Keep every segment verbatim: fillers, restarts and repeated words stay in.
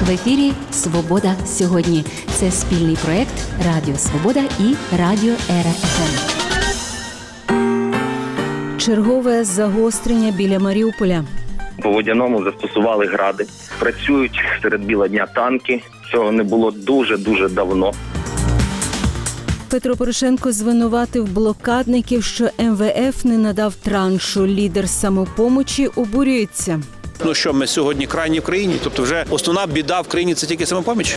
В ефірі «Свобода сьогодні». Це спільний проєкт Радіо Свобода і Радіо ЕРА-ФМ. Чергове загострення біля Маріуполя. По Водяному застосували гради. Працюють серед біла дня танки. Цього не було дуже-дуже давно. Петро Порошенко звинуватив блокадників, що ем ве еф не надав траншу. Лідер «Самопомочі» обурюється. Ну що, ми сьогодні крайні в країні? Тобто вже основна біда в країні – це тільки «Самопоміч»?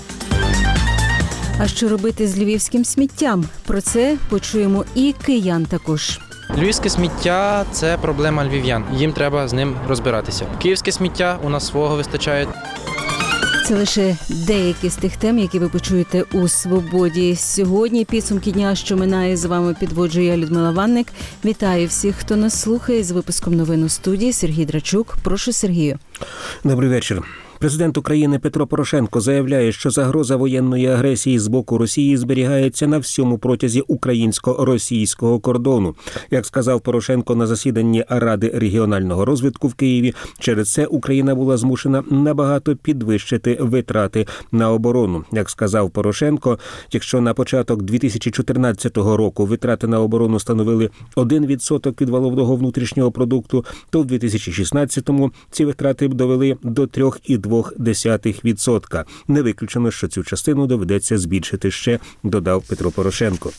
А що робити з львівським сміттям? Про це почуємо і киян також. Львівське сміття – це проблема львів'ян. Їм треба з ним розбиратися. Київське сміття у нас свого вистачає. Це лише деякі з тих тем, які ви почуєте у «Свободі». Сьогодні підсумки дня, що минає, з вами підводжу я, Людмила Ванник. Вітаю всіх, хто нас слухає. З випуском новин у студії Сергій Драчук. Прошу, Сергію. Добрий вечір. Президент України Петро Порошенко заявляє, що загроза воєнної агресії з боку Росії зберігається на всьому протязі українсько-російського кордону. Як сказав Порошенко на засіданні Ради регіонального розвитку в Києві, через це Україна була змушена набагато підвищити витрати на оборону. Як сказав Порошенко, якщо на початок дві тисячі чотирнадцятого року витрати на оборону становили один відсоток від валового внутрішнього продукту, то в дві тисячі шістнадцятому ці витрати б довели до три цілих дві десятих відсотка. Не виключено, що цю частину доведеться збільшити ще, додав Петро Порошенко.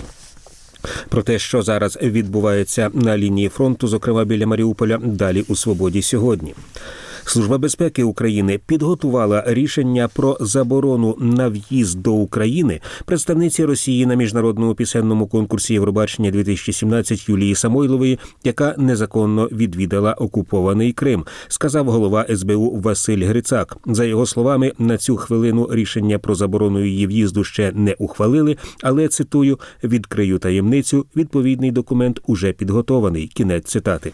Про те, що зараз відбувається на лінії фронту, зокрема біля Маріуполя, далі у «Свободі сьогодні». Служба безпеки України підготувала рішення про заборону на в'їзд до України представниці Росії на міжнародному пісенному конкурсі Євробачення дві тисячі сімнадцять Юлії Самойлової, яка незаконно відвідала окупований Крим, сказав голова ес бе у Василь Грицак. За його словами, на цю хвилину рішення про заборону її в'їзду ще не ухвалили, але, цитую, «відкрию таємницю, відповідний документ уже підготований». Кінець цитати.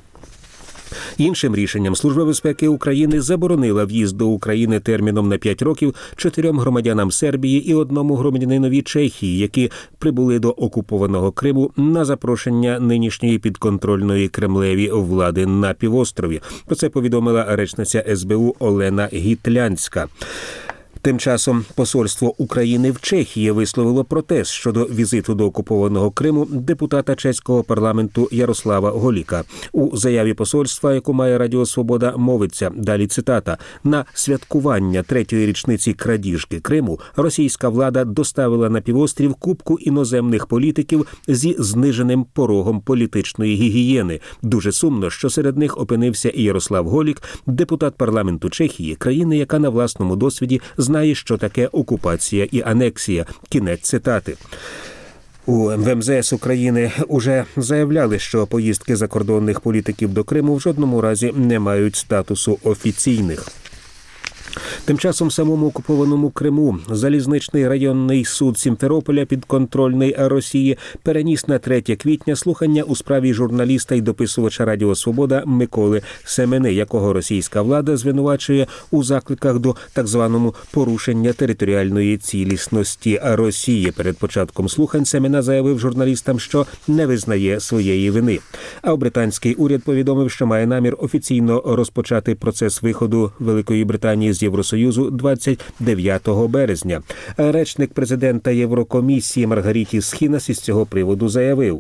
Іншим рішенням Служба безпеки України заборонила в'їзд до України терміном на п'ять років чотирьом громадянам Сербії і одному громадянинові Чехії, які прибули до окупованого Криму на запрошення нинішньої підконтрольної Кремлеві влади на півострові. Про це повідомила речниця ес бе у Олена Гітлянська. Тим часом посольство України в Чехії висловило протест щодо візиту до окупованого Криму депутата чеського парламенту Ярослава Голіка. У заяві посольства, яку має Радіо Свобода, мовиться, далі цитата, «На святкування третьої річниці крадіжки Криму російська влада доставила на півострів купку іноземних політиків зі зниженим порогом політичної гігієни. Дуже сумно, що серед них опинився і Ярослав Голік, депутат парламенту Чехії, країни, яка на власному досвіді знає, що таке окупація і анексія». Кінець цитати. У в ем зе ес України уже заявляли, що поїздки закордонних політиків до Криму в жодному разі не мають статусу офіційних. Тим часом в самому окупованому Криму залізничний районний суд Сімферополя, підконтрольний Росії, переніс на третє квітня слухання у справі журналіста і дописувача Радіо Свобода Миколи Семени, якого російська влада звинувачує у закликах до так званому порушення територіальної цілісності Росії. Перед початком слухань Семена заявив журналістам, що не визнає своєї вини. А британський уряд повідомив, що має намір офіційно розпочати процес виходу Великої Британії з Євросоюзу двадцять дев'ятого березня. Речник президента Єврокомісії Маргаріті Схінас із цього приводу заявив: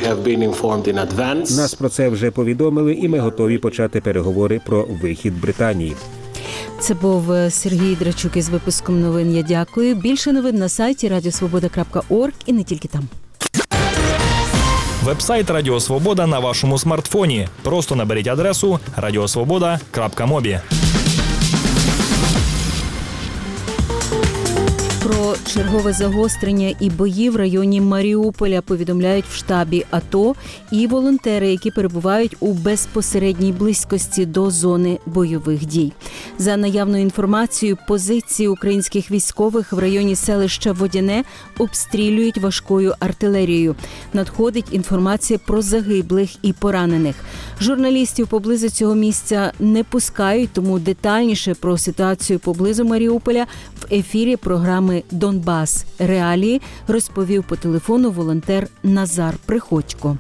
«Нас про це вже повідомили, і ми готові почати переговори про вихід Британії». Це був Сергій Драчук із випуском новин. Я дякую. Більше новин на сайті радіосвобода крапка орг і не тільки там. Вебсайт Радіо Свобода на вашому смартфоні. Просто наберіть адресу радіосвобода крапка мобі. Про чергове загострення і бої в районі Маріуполя повідомляють в штабі АТО і волонтери, які перебувають у безпосередній близькості до зони бойових дій. За наявною інформацією, позиції українських військових в районі селища Водяне обстрілюють важкою артилерією. Надходить інформація про загиблих і поранених. Журналістів поблизу цього місця не пускають, тому детальніше про ситуацію поблизу Маріуполя в ефірі програми «Донбас. Реалії» розповів по телефону волонтер Назар Приходько.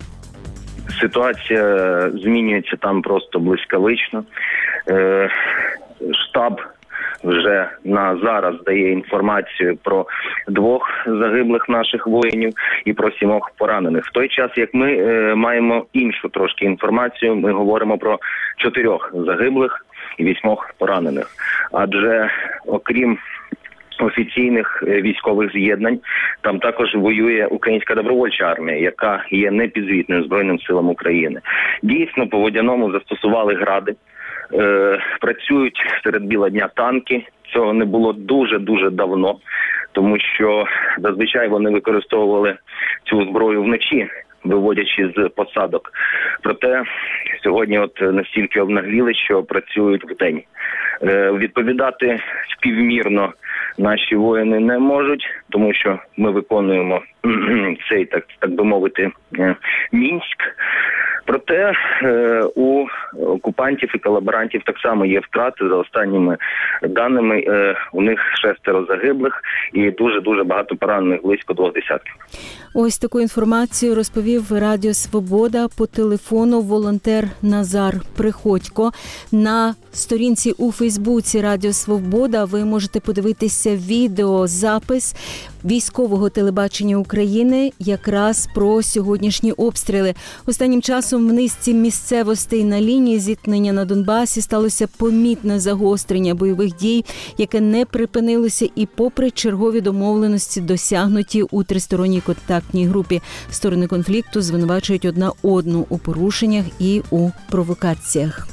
Ситуація змінюється там просто блискавично. Штаб вже на зараз дає інформацію про двох загиблих наших воїнів і про сімох поранених. В той час, як ми е, маємо іншу трошки інформацію, ми говоримо про чотирьох загиблих і вісьмох поранених. Адже окрім офіційних військових з'єднань, там також воює Українська добровольча армія, яка є непідзвітною Збройним силам України. Дійсно, по Водяному застосували гради, е, працюють серед біла дня танки. Цього не було дуже-дуже давно, тому що зазвичай вони використовували цю зброю вночі, виводячи з посадок. Проте сьогодні от настільки обнагліли, що працюють вдень. Е, відповідати співмірно наші воїни не можуть, тому що ми виконуємо цей, так, так би мовити, Мінськ. Проте е, у окупантів і колаборантів так само є втрати. За останніми даними, е, у них шестеро загиблих і дуже-дуже багато поранених, близько двох десятків. Ось таку інформацію розповів Радіо Свобода по телефону волонтер Назар Приходько. На сторінці у Фейсбуці Радіо Свобода ви можете подивитися відеозапис військового телебачення України якраз про сьогоднішні обстріли. Останнім часом в низці місцевостей на лінії зіткнення на Донбасі сталося помітне загострення бойових дій, яке не припинилося і попри чергові домовленості, досягнуті у тристоронній контактній групі. Сторони конфлікту звинувачують одна одну у порушеннях і у провокаціях.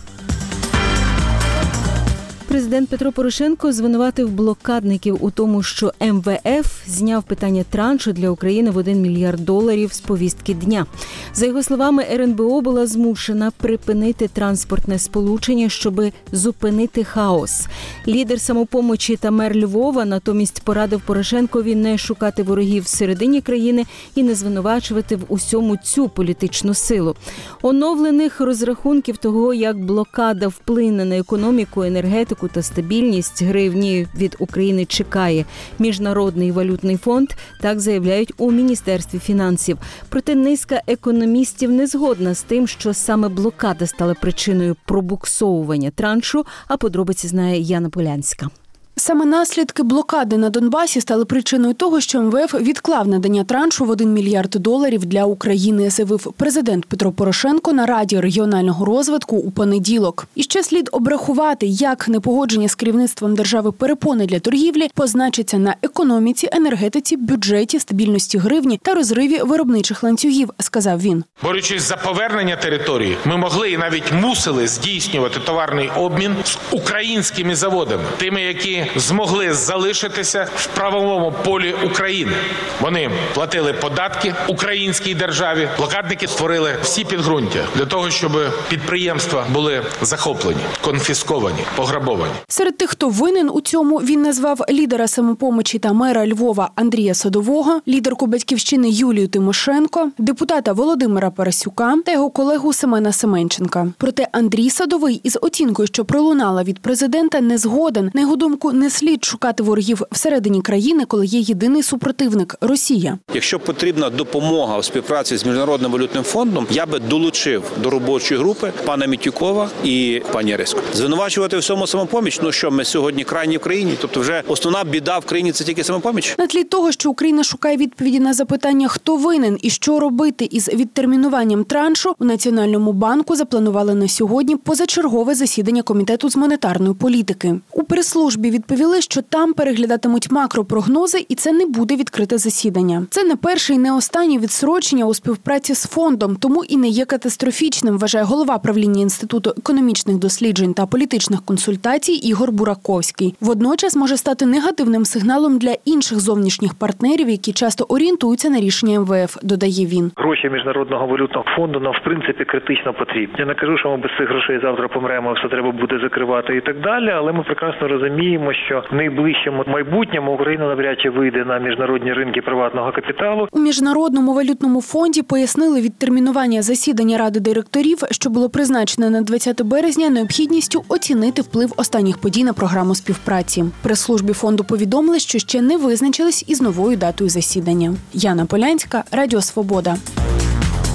Президент Петро Порошенко звинуватив блокадників у тому, що ем ве еф зняв питання траншу для України в один мільярд доларів з повістки дня. За його словами, ер ен бе о була змушена припинити транспортне сполучення, щоб зупинити хаос. Лідер «Самопомочі» та мер Львова натомість порадив Порошенкові не шукати ворогів всередині країни і не звинувачувати в усьому цю політичну силу. Оновлених розрахунків того, як блокада вплине на економіку, енергетику та стабільність гривні від України чекає Міжнародний валютний фонд, так заявляють у Міністерстві фінансів. Проте низка економістів не згодна з тим, що саме блокада стала причиною пробуксовування траншу, а подробиці знає Яна Полянська. Саме наслідки блокади на Донбасі стали причиною того, що ем ве еф відклав надання траншу в один мільярд доларів для України, заявив президент Петро Порошенко на Раді регіонального розвитку у понеділок. І ще слід обрахувати, як непогодження з керівництвом держави перепони для торгівлі позначиться на економіці, енергетиці, бюджеті, стабільності гривні та розриві виробничих ланцюгів, сказав він. Борючись за повернення території, ми могли і навіть мусили здійснювати товарний обмін з українськими заводами, тими, які змогли залишитися в правовому полі України. Вони платили податки українській державі. Блокадники створили всі підґрунтя для того, щоб підприємства були захоплені, конфісковані, пограбовані. Серед тих, хто винен у цьому, він назвав лідера «Самопомочі» та мера Львова Андрія Садового, лідерку «Батьківщини» Юлію Тимошенко, депутата Володимира Парасюка та його колегу Семена Семенченка. Проте Андрій Садовий із оцінкою, що пролунала від президента, не згоден. На його думку, не слід шукати ворогів всередині країни, коли є єдиний супротивник – Росія. Якщо потрібна допомога у співпраці з Міжнародним валютним фондом, я би долучив до робочої групи пана Мітюкова і пані Риску. Звинувачувати всьому «Самопоміч», ну що, ми сьогодні крайні в країні, тобто вже основна біда в країні – це тільки «Самопоміч»? На тлі того, що Україна шукає відповіді на запитання, хто винен і що робити із відтермінуванням траншу, у Національному банку запланували на сьогодні позачергове засідання Комітету з монетарної політики. У прес-службі відповіли, що там переглядатимуть макропрогнози, і це не буде відкрите засідання. Це не перше і не останнє відстрочення у співпраці з фондом, тому і не є катастрофічним, вважає голова правління Інституту економічних досліджень та політичних консультацій Ігор Бураковський. Водночас може стати негативним сигналом для інших зовнішніх партнерів, які часто орієнтуються на рішення ем ве еф, додає він. Гроші Міжнародного валютного фонду нам, в принципі, критично потрібні. Я не кажу, що ми без цих грошей завтра помремо, все треба буде закривати і так далі, але ми прекрасно розуміємо, що в найближчому майбутньому Україна навряд чи вийде на міжнародні ринки приватного капіталу. У Міжнародному валютному фонді пояснили відтермінування засідання Ради директорів, що було призначене на двадцяте березня, необхідністю оцінити вплив останніх подій на програму співпраці. Прес-службі фонду повідомили, що ще не визначились із новою датою засідання. Яна Полянська, Радіо Свобода.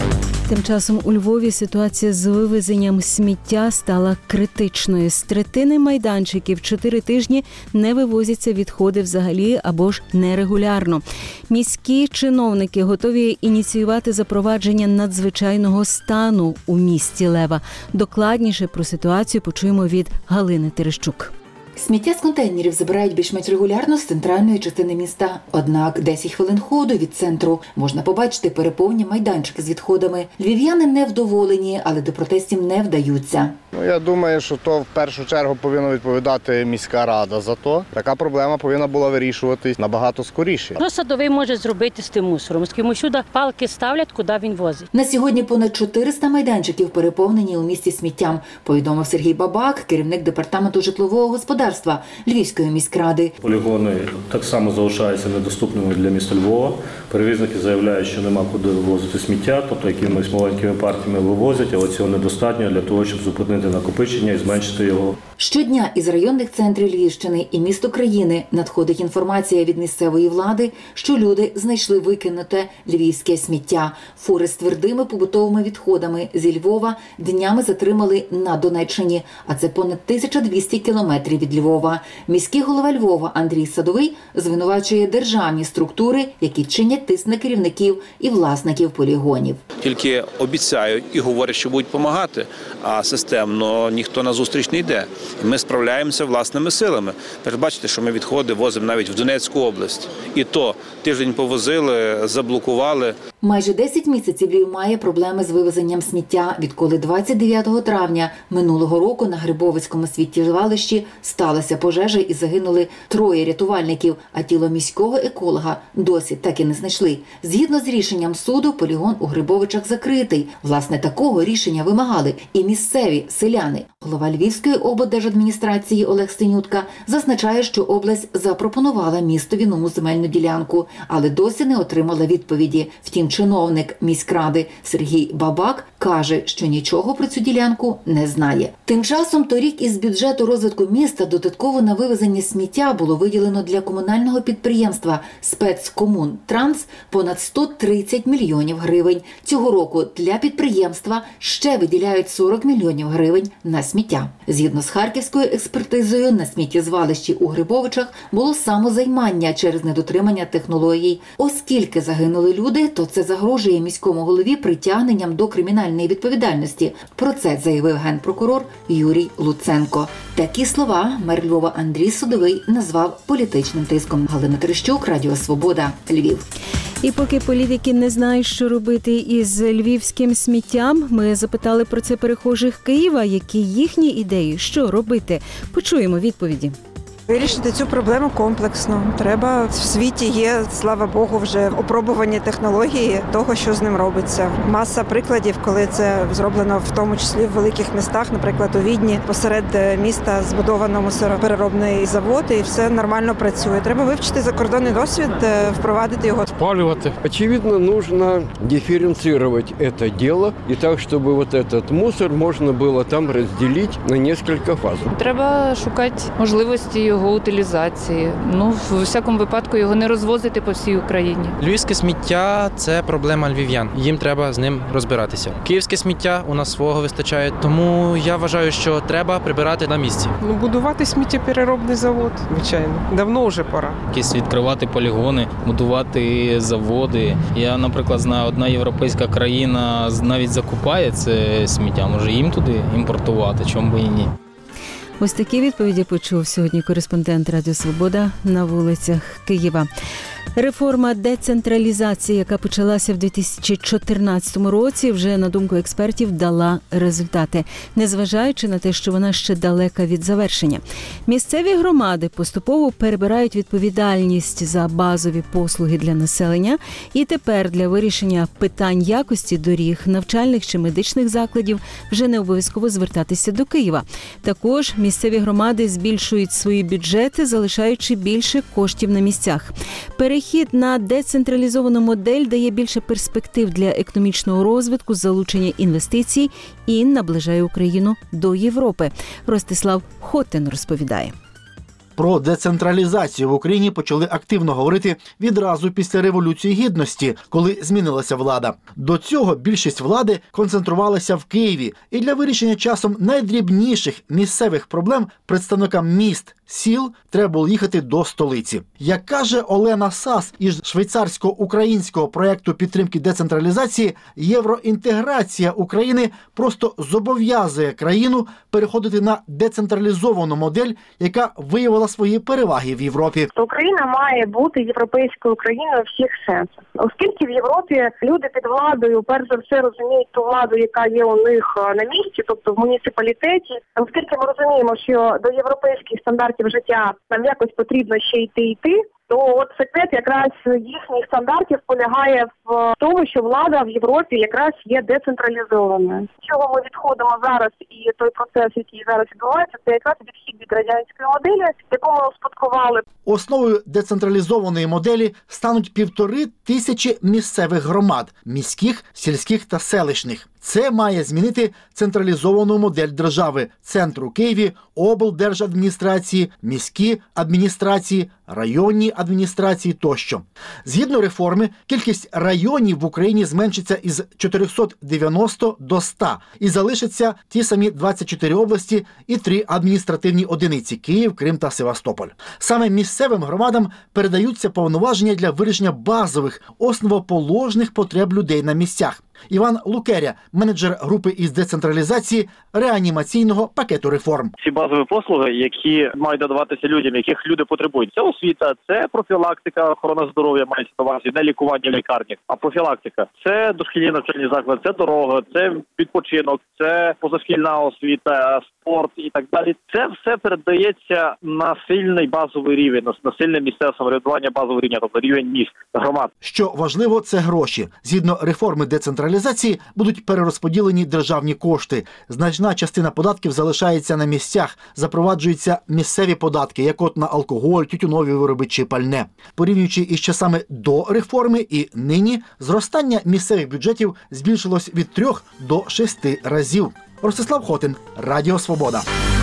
Тим часом у Львові ситуація з вивезенням сміття стала критичною. З третини майданчиків чотири тижні не вивозяться відходи взагалі або ж нерегулярно. Міські чиновники готові ініціювати запровадження надзвичайного стану у місті Лева. Докладніше про ситуацію почуємо від Галини Терещук. Сміття з контейнерів забирають більш-менш регулярно з центральної частини міста. Однак десять хвилин ходу від центру можна побачити переповнені майданчики з відходами. Львів'яни невдоволені, але до протестів не вдаються. Ну, я думаю, що то в першу чергу повинна відповідати міська рада за то. Така проблема повинна була вирішуватись набагато скоріше. Що садовий може зробити з тим мусором? З кимось сюди палки ставлять, куди він возить. На сьогодні понад чотириста майданчиків переповнені у місті сміттям, повідомив Сергій Бабак, керівник департаменту житлового господарства Львівської міськради. Полігони так само залишаються недоступними для міста Львова. Перевізники заявляють, що нема куди вивозити сміття, тобто якимись маленькими партіями вивозять, але цього недостатньо для того, щоб зупинити накопичення і зменшити його. Щодня із районних центрів Львівщини і міст України надходить інформація від місцевої влади, що люди знайшли викинуте львівське сміття. Фури з твердими побутовими відходами зі Львова днями затримали на Донеччині, а це понад тисяча двісті кілометрів від Львова. Міський голова Львова Андрій Садовий звинувачує державні структури, які чинять тиск на керівників і власників полігонів. Тільки обіцяють і говорять, що будуть допомагати, а системно ніхто на зустріч не йде. Ми справляємося власними силами. Ви ж бачите, що ми відходи возимо навіть в Донецьку область. І то тиждень повозили, заблокували. Майже десять місяців Львів має проблеми з вивезенням сміття, відколи двадцять дев'ятого травня минулого року на Грибовицькому сміттєзвалищі сталася пожежа і загинули троє рятувальників, а тіло міського еколога досі так і не знайшли. Згідно з рішенням суду, полігон у Грибовичах закритий. Власне, такого рішення вимагали і місцеві селяни. Голова Львівської облдержадміністрації Олег Синютка зазначає, що область запропонувала містові нову земельну ділянку, але досі не отримала відповіді. Втім, чиновник міськради Сергій Бабак каже, що нічого про цю ділянку не знає. Тим часом торік із бюджету розвитку міста додатково на вивезення сміття було виділено для комунального підприємства «Спецкомунтранс» понад сто тридцять мільйонів гривень. Цього року для підприємства ще виділяють сорок мільйонів гривень на сміття. Згідно з харківською експертизою, на сміттєзвалищі у Грибовичах було самозаймання через недотримання технологій. Оскільки загинули люди, то це загрожує міському голові притягненням до кримінальної відповідальності. Про це заявив генпрокурор Юрій Луценко. Такі слова мер Львова Андрій Садовий назвав політичним тиском. Галина Терещук, Радіо Свобода, Львів. І поки політики не знають, що робити із львівським сміттям, ми запитали про це перехожих Києва, які їхні ідеї, що робити. Почуємо відповіді. Вирішити цю проблему комплексно. Треба, в світі є, слава Богу, вже опробувані технології того, що з ним робиться. Маса прикладів, коли це зроблено в тому числі в великих містах, наприклад, у Відні, посеред міста збудовано мусоропереробний завод і все нормально працює. Треба вивчити закордонний досвід, впровадити його. Спалювати. Очевидно, нужно дифференцировать это дело і так, щоб вот этот мусор можна було там розділити на кілька фаз. Треба шукати можливості його утилізації. Ну, в всякому випадку його не розвозити по всій Україні. Львівське сміття – це проблема львів'ян. Їм треба з ним розбиратися. Київське сміття у нас свого вистачає, тому я вважаю, що треба прибирати на місці. Ну, будувати сміттєпереробний завод, звичайно. Давно вже пора. Якісь відкривати полігони, будувати заводи. Я, наприклад, знаю, одна європейська країна навіть закупає це сміття. Може їм туди імпортувати, чому би і ні. Ось такі відповіді почув сьогодні кореспондент Радіо Свобода на вулицях Києва. Реформа децентралізації, яка почалася в дві тисячі чотирнадцятому році, вже, на думку експертів, дала результати, незважаючи на те, що вона ще далека від завершення. Місцеві громади поступово перебирають відповідальність за базові послуги для населення, і тепер для вирішення питань якості доріг, навчальних чи медичних закладів вже не обов'язково звертатися до Києва. Також місцеві громади збільшують свої бюджети, залишаючи більше коштів на місцях. Перехід на децентралізовану модель дає більше перспектив для економічного розвитку, залучення інвестицій і наближає Україну до Європи. Ростислав Хотин розповідає. Про децентралізацію в Україні почали активно говорити відразу після Революції Гідності, коли змінилася влада. До цього більшість влади концентрувалася в Києві, і для вирішення часом найдрібніших місцевих проблем представникам міст, сіл треба було їхати до столиці. Як каже Олена Сас із швейцарсько-українського проєкту підтримки децентралізації, євроінтеграція України просто зобов'язує країну переходити на децентралізовану модель, яка виявила свої переваги в Європі. Україна має бути європейською країною в всіх сенсах. Оскільки в Європі люди під владою, перш за все, розуміють ту владу, яка є у них на місці, тобто в муніципалітеті. Оскільки ми розуміємо, що до європейських стандартів життя нам якось потрібно ще йти йти, то от секрет якраз їхніх стандартів полягає в тому, що влада в Європі якраз є децентралізованою. З чого ми відходимо зараз і той процес, який зараз відбувається, це якраз відхід від радянської моделі, яку ми успадкували. Основою децентралізованої моделі стануть півтори тисячі місцевих громад – міських, сільських та селищних. Це має змінити централізовану модель держави – центр у Києві, облдержадміністрації, міські адміністрації, районні адміністрації тощо. Згідно реформи, кількість районів в Україні зменшиться із чотирьохсот дев'яноста до ста і залишаться ті самі двадцять чотири області і три адміністративні одиниці – Київ, Крим та Севастополь. Саме місцевим громадам передаються повноваження для вирішення базових, основоположних потреб людей на місцях. Іван Лукеря, менеджер групи із децентралізації реанімаційного пакету реформ. Ці базові послуги, які мають надаватися людям, яких люди потребують. Це освіта, це профілактика, охорона здоров'я мається на увазі, не лікування в лікарні, а профілактика. Це дошкільні навчальні заклади, це дорога, це відпочинок, це позашкільна освіта, спорт і так далі. Це все передається на сильний базовий рівень, на сильне місцеве самоврядування базового рівня, тобто рівень міст, громад. Що важливо, це гроші. Згідно реформи децентралізації будуть перерозподілені державні кошти. Значна частина податків залишається на місцях, запроваджуються місцеві податки, як от на алкоголь, тютюнові вироби чи пальне. Порівнюючи із часами до реформи і нині, зростання місцевих бюджетів збільшилось від трьох до шести разів. Ростислав Хотин, Радіо Свобода.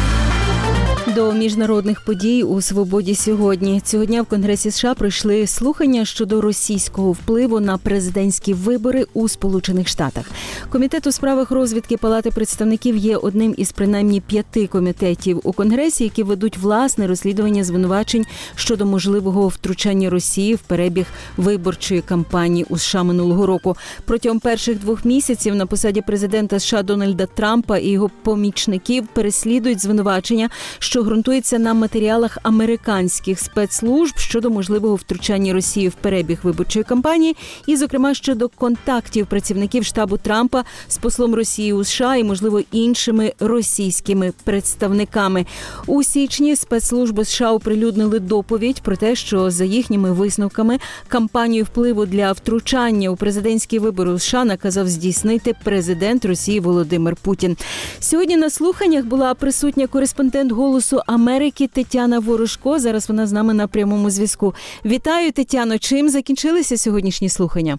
До міжнародних подій у «Свободі» сьогодні. Цього дня в Конгресі США пройшли слухання щодо російського впливу на президентські вибори у Сполучених Штатах. Комітет у справах розвідки Палати представників є одним із принаймні п'яти комітетів у Конгресі, які ведуть власне розслідування звинувачень щодо можливого втручання Росії в перебіг виборчої кампанії у США минулого року. Протягом перших двох місяців на посаді президента США Дональда Трампа і його помічників переслідують звинувачення, що ґрунтується на матеріалах американських спецслужб щодо можливого втручання Росії в перебіг виборчої кампанії і, зокрема, щодо контактів працівників штабу Трампа з послом Росії у США і, можливо, іншими російськими представниками. У січні спецслужби США оприлюднили доповідь про те, що за їхніми висновками кампанію впливу для втручання у президентські вибори у США наказав здійснити президент Росії Володимир Путін. Сьогодні на слуханнях була присутня кореспондент «Голосу Америки» Тетяна Ворожко. Зараз вона з нами на прямому зв'язку. Вітаю, Тетяно. Чим закінчилися сьогоднішні слухання?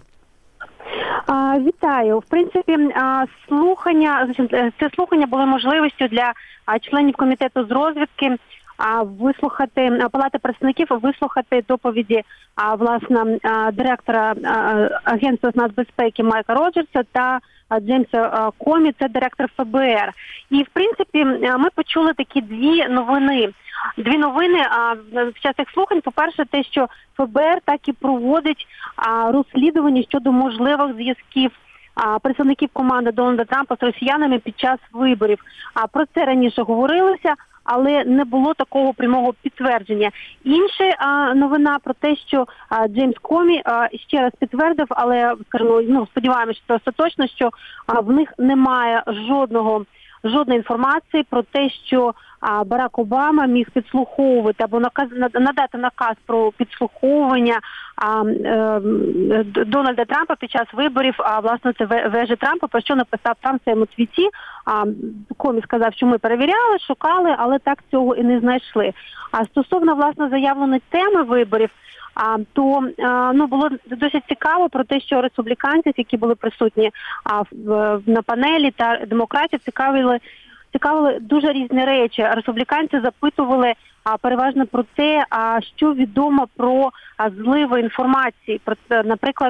А, вітаю. В принципі, а, слухання, це слухання були можливістю для а, членів комітету з розвідки а, вислухати, а, Палати представників вислухати доповіді а, власне, а, директора а, Агентства з нацбезпеки Майка Роджерса та Джеймса Комі, це директор Ф Б Р. І, в принципі, ми почули такі дві новини. Дві новини а, в час цих слухань. По-перше, те, що Ф Б Р так і проводить а, розслідування щодо можливих зв'язків а, представників команди Дональда Трампа з росіянами під час виборів. А про це раніше говорилося, але не було такого прямого підтвердження. Інша а, новина про те, що а, Джеймс Комі а, ще раз підтвердив, але скажімо, ну, сподіваємося, що це остаточно, що а, в них немає жодного жодної інформації про те, що а, Барак Обама міг підслуховувати або наказ надати наказ про підслуховування а, е, Дональда Трампа під час виборів, а власне це вежі Трампа, про що написав Трамп в своєму твіті. А, Комі сказав, що ми перевіряли, шукали, але так цього і не знайшли. А стосовно власне заявленої теми виборів, А, то а, ну, було досить цікаво про те, що республіканців, які були присутні а, в, на панелі, та демократів цікавили, цікавили дуже різні речі. Республіканці запитували а переважно про те, а що відомо про а, зливи інформації. Про це, наприклад,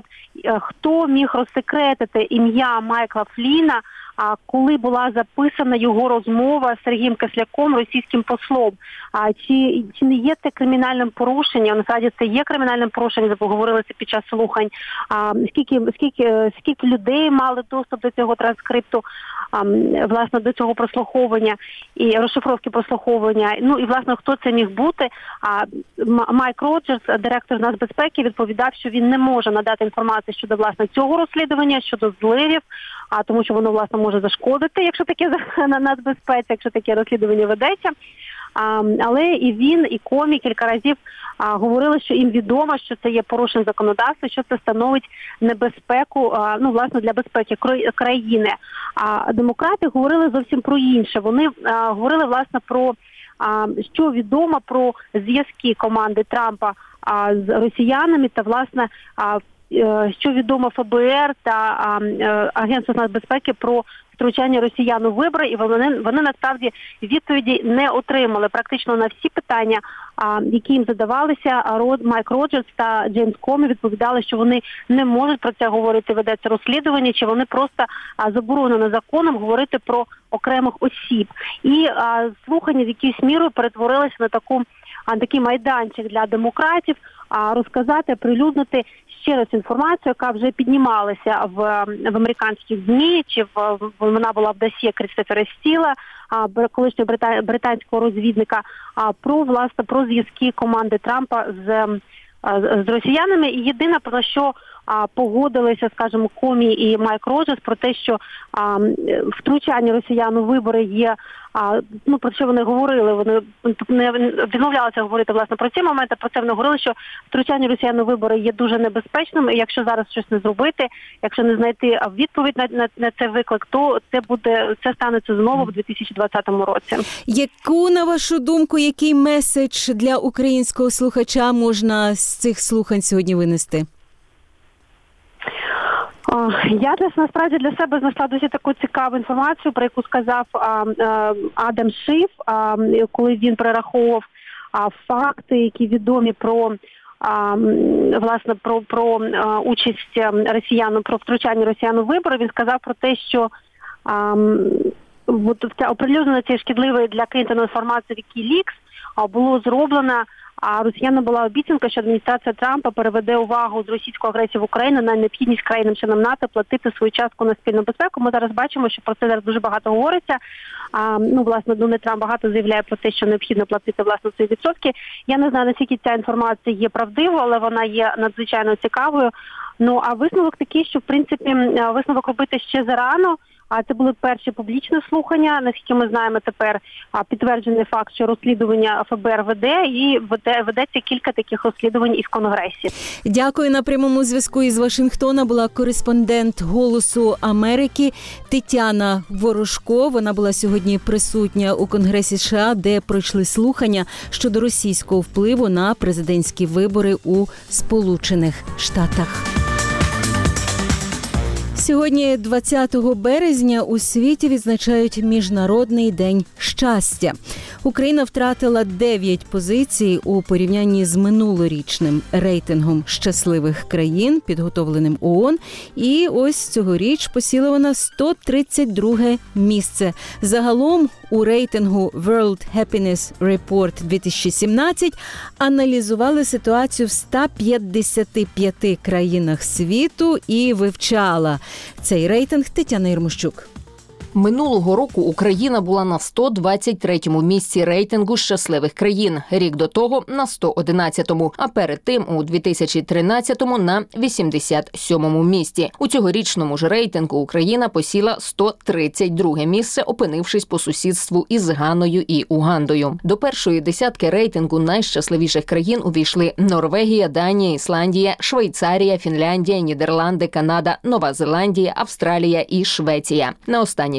хто міг розсекретити ім'я Майкла Фліна, а коли була записана його розмова з Сергієм Кисляком, російським послом. А чи, чи не є це кримінальним порушенням? Насправді це є кримінальним порушенням, говорили це під час слухань. А скільки, скільки, скільки людей мали доступ до цього транскрипту, а, власне, до цього прослуховування і розшифровки прослуховування? Ну і, власне, хто це міг бути? А Майк Роджерс, директор нацбезпеки, відповідав, що він не може надати інформацію щодо, власне, цього розслідування, щодо зливів, а тому що воно, власне, може зашкодити, якщо таке на нацбезпеці, якщо таке розслідування ведеться. А, але і він, і Комі кілька разів а, говорили, що їм відомо, що це є порушення законодавства, що це становить небезпеку, а, ну, власне, для безпеки країни. А демократи говорили зовсім про інше. Вони а, говорили, власне, про а, що відомо про зв'язки команди Трампа а, з росіянами та, власне, а, що відомо Ф Б Р та а, Агентство нацбезпеки про втручання росіян у вибори, і вони, вони насправді відповіді не отримали. Практично на всі питання, а, які їм задавалися, Род, Майк Роджерс та Джеймс Комі відповідали, що вони не можуть про це говорити, ведеться розслідування, чи вони просто а, заборонено законом говорити про окремих осіб. І а, слухання в якійсь мірою перетворилися на таку а такий майданчик для демократів, а розказати, прилюднити ще раз інформацію, яка вже піднімалася в, в американських ЗМІ, чи в, вона була в досьє Крістофера Стіла, а, колишнього брита, британського розвідника, а, про, власне, про зв'язки команди Трампа з, з росіянами. І єдине, про що а, погодилися, скажімо, Комі і Майк Роджерс, про те, що а, втручання росіян у вибори є, а, ну, про що вони говорили, вони не відмовлялися говорити, власне, про ці моменти, про це вони говорили, що втручання росіян у вибори є дуже небезпечним, і якщо зараз щось не зробити, якщо не знайти відповідь на, на, на цей виклик, то це буде, це станеться знову в дві тисячі двадцятому році. Яку, на вашу думку, який меседж для українського слухача можна з цих слухань сьогодні винести? Я десь насправді для себе знайшла досить таку цікаву інформацію, про яку сказав а, а, Адам Шиф, а, коли він перераховував а, факти, які відомі про а, власне про, про а, участь росіян, про втручання росіян у вибори. Він сказав про те, що а, от ця оприлюднена цієї шкідливої для Клінтона інформації Вікілікс було зроблено. А росіянам була обіцянка, що адміністрація Трампа переведе увагу з російської агресії в Україну на необхідність країнам-членам НАТО платити свою частку на спільну безпеку. Ми зараз бачимо, що про це зараз дуже багато говориться. А, ну, власне, Дональд Трамп багато заявляє про те, що необхідно платити, власне, ці відсотки. Я не знаю, наскільки ця інформація є правдивою, але вона є надзвичайно цікавою. Ну, а висновок такий, що, в принципі, висновок робити ще зарано. А це були перші публічні слухання. Наскільки ми знаємо тепер, підтверджений факт, що розслідування Ф Б Р веде, і веде, ведеться кілька таких розслідувань із Конгресі. Дякую. На прямому зв'язку із Вашингтона була кореспондент «Голосу Америки» Тетяна Ворожко. Вона була сьогодні присутня у Конгресі США, де пройшли слухання щодо російського впливу на президентські вибори у Сполучених Штатах. Сьогодні, двадцятого березня, у світі відзначають Міжнародний день щастя. Україна втратила дев'ять позицій у порівнянні з минулорічним рейтингом щасливих країн, підготовленим ООН. І ось цьогоріч посіла вона сто тридцять друге місце. Загалом у рейтингу World Happiness Report дві тисячі сімнадцять аналізували ситуацію в ста п'ятдесяти п'яти країнах світу і вивчала цей рейтинг Тетяна Єрмощук. Минулого року Україна була на сто двадцять третьому місці рейтингу щасливих країн, рік до того на сто одинадцятому, а перед тим у дві тисячі тринадцятому на вісімдесят сьомому місці. У цьогорічному ж рейтингу Україна посіла сто тридцять друге місце, опинившись по сусідству із Ганою і Угандою. До першої десятки рейтингу найщасливіших країн увійшли Норвегія, Данія, Ісландія, Швейцарія, Фінляндія, Нідерланди, Канада, Нова Зеландія, Австралія і Швеція. На останніх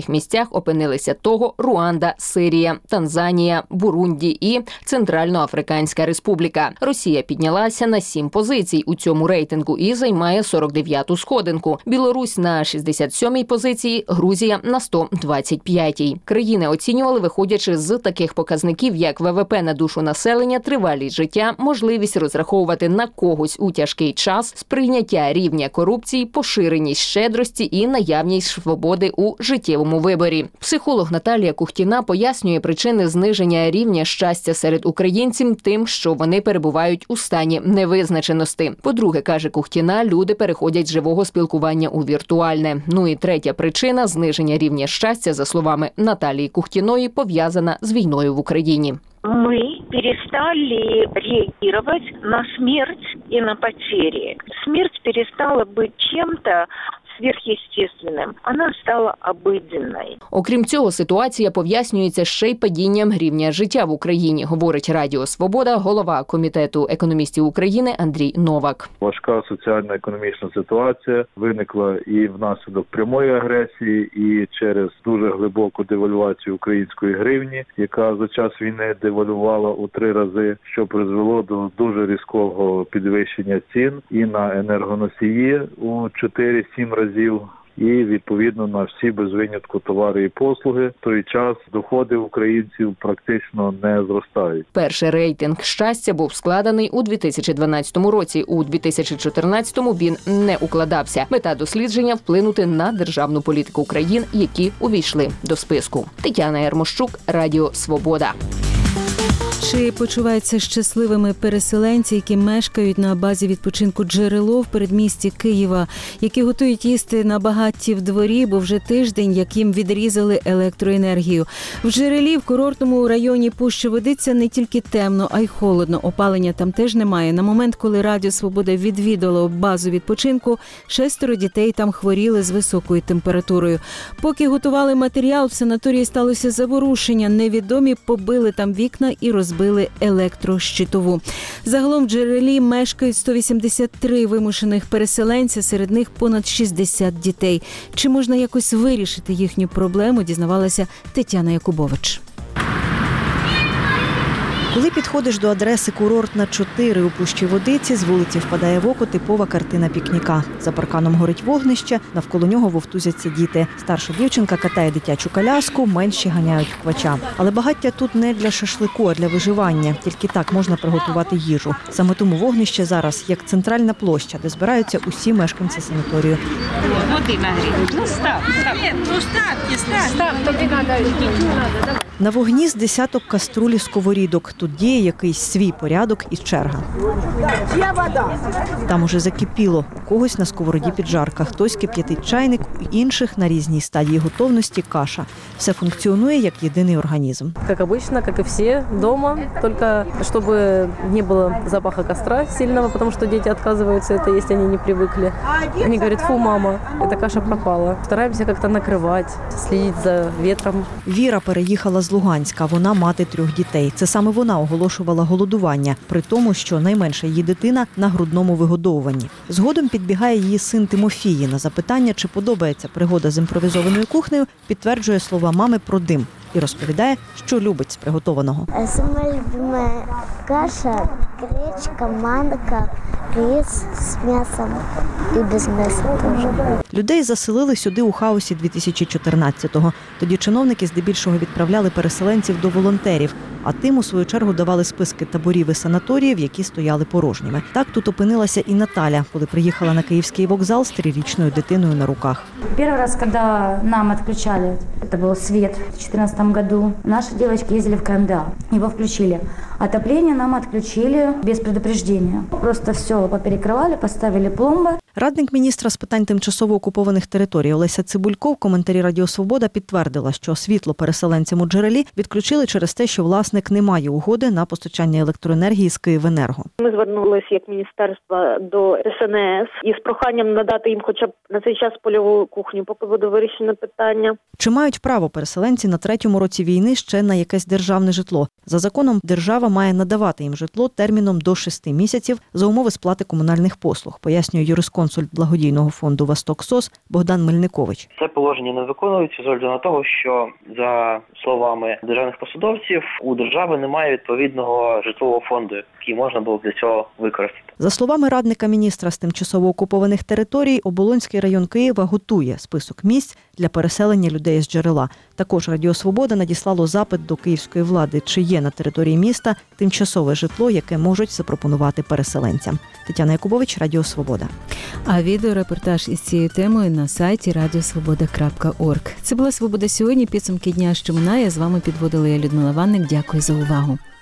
слабких місцях опинилися Того, Руанда, Сирія, Танзанія, Бурунді і Центральноафриканська Республіка. Росія піднялася на сім позицій у цьому рейтингу і займає сорок дев'яту сходинку. Білорусь на шістдесят сьомій позиції, Грузія на сто двадцять п'ятій. Країни оцінювали, виходячи з таких показників, як ВВП на душу населення, тривалість життя, можливість розраховувати на когось у тяжкий час, сприйняття рівня корупції, поширеність щедрості і наявність свободи у життєвому виборі. Психолог Наталія Кухтіна пояснює причини зниження рівня щастя серед українців тим, що вони перебувають у стані невизначеності. По-друге, каже Кухтіна, люди переходять з живого спілкування у віртуальне. Ну і третя причина – зниження рівня щастя, за словами Наталії Кухтіної, пов'язана з війною в Україні. Мы перестали реагировать на смерть и на потери. Смерть перестала быть чем-то сверхъестественным. Она стала обыденной. Окрім цього, ситуація пояснюється ще й падінням рівня життя в Україні, говорить Радіо Свобода голова Комітету економістів України Андрій Новак. Важка соціально-економічна ситуація виникла і внаслідок прямої агресії, і через дуже глибоку девальвацію української гривні, яка за час війни девальвувала у три рази, що призвело до дуже різкого підвищення цін і на енергоносії у чотири-сім разів. І, відповідно, на всі без винятку товари і послуги. В той час доходи українців практично не зростають. Перший рейтинг щастя був складений у дві тисячі дванадцятому році. У дві тисячі чотирнадцятому він не укладався. Мета дослідження – вплинути на державну політику країн, які увійшли до списку. Тетяна Ярмощук, Радіо Свобода. Чи почуваються щасливими переселенці, які мешкають на базі відпочинку «Джерело» в передмісті Києва, які готують їсти на багатті в дворі, бо вже тиждень, як їм відрізали електроенергію. В «Джерелі» в курортному районі Пуща-Водиця не тільки темно, а й холодно. Опалення там теж немає. На момент, коли Радіо Свобода відвідало базу відпочинку, шестеро дітей там хворіли з високою температурою. Поки готували матеріал, в санаторії сталося заворушення. Невідомі побили там вікна і розбили електрощитову. Загалом в «Джерелі» мешкають сто вісімдесят три вимушених переселенця, серед них понад шістдесят дітей. Чи можна якось вирішити їхню проблему, дізнавалася Тетяна Якубович. Коли підходиш до адреси «Курортна чотири» у Пущі-Водиці, з вулиці впадає в око типова картина пікніка. За парканом горить вогнище, навколо нього вовтузяться діти. Старша дівчинка катає дитячу коляску, менші ганяють квача. Але багаття тут не для шашлику, а для виживання. Тільки так можна приготувати їжу. Саме тому вогнище зараз як центральна площа, де збираються усі мешканці санаторію. Води нагріють. Ну, став, став. Ні, ну, ставте, став. Став, тобі треба. На вогні з десяток каструль і сковорідок. Тут діє якийсь свій порядок і черга. Там уже закипіло. У когось на сковороді піджарка, хтось кип'ятить чайник, у інших на різній стадії готовності каша. Все функціонує як єдиний організм. Як обычно, як і всі вдома, тільки щоб не було запаху костра сильного, тому що діти відказуються це, якщо вони не привикли. Вони говорять: фу, мама, ця каша пропала. Стараємося як-то накривати, слідити за вітром. Віра переїхала з Луганська. Вона мати трьох дітей. Це саме вона оголошувала голодування, при тому, що найменша її дитина на грудному вигодовуванні. Згодом підбігає її син Тимофій. На запитання, чи подобається пригода з імпровізованою кухнею, підтверджує слова мами про дим і розповідає, що любить з приготованого. Сама любима каша, гречка, манка, рис з м'ясом і без м'яса теж. Людей заселили сюди у хаосі дві тисячі чотирнадцятого. Тоді чиновники здебільшого відправляли переселенців до волонтерів, а тим, у свою чергу, давали списки таборів і санаторіїв, які стояли порожніми. Так тут опинилася і Наталя, коли приїхала на Київський вокзал з трирічною дитиною на руках. Перший раз, коли нам відключали, це був світ в дві тисячі чотирнадцятому году, наші дівчатки їздили в КМДА, його включили. Отопление нам отключили без предупреждения. Просто все поперекрывали, поставили пломби. Радник міністра з питань тимчасово окупованих територій Олеся Цибулько в коментарі Радіо Свобода підтвердила, що світло переселенцям у Джерелі відключили через те, що власник не має угоди на постачання електроенергії з Київенерго. Ми звернулися як міністерство до С Н С із проханням надати їм хоча б на цей час польову кухню, поки буде вирішено питання. Чи мають право переселенці на третьому році війни ще на якесь державне житло? За законом держава має надавати їм житло терміном до шести місяців за умови сплати комунальних послуг, пояснює юрисконсульт консульт благодійного фонду «Восток СОС» Богдан Мельникович. Це положення не виконується з огляду на того, що, за словами державних посадовців, у держави немає відповідного житлового фонду, який можна було для цього використати. За словами радника міністра з тимчасово окупованих територій, Оболонський район Києва готує список місць для переселення людей з джерела. Також Радіо Свобода надіслало запит до київської влади, чи є на території міста тимчасове житло, яке можуть запропонувати переселенцям. Тетяна Якубович, Радіо Свобода. А відеорепортаж із цією темою на сайті радіосвобода крапка орг. Це була «Свобода сьогодні». Підсумки дня, що минає. З вами підводила я, Людмила Ванник. Дякую за увагу.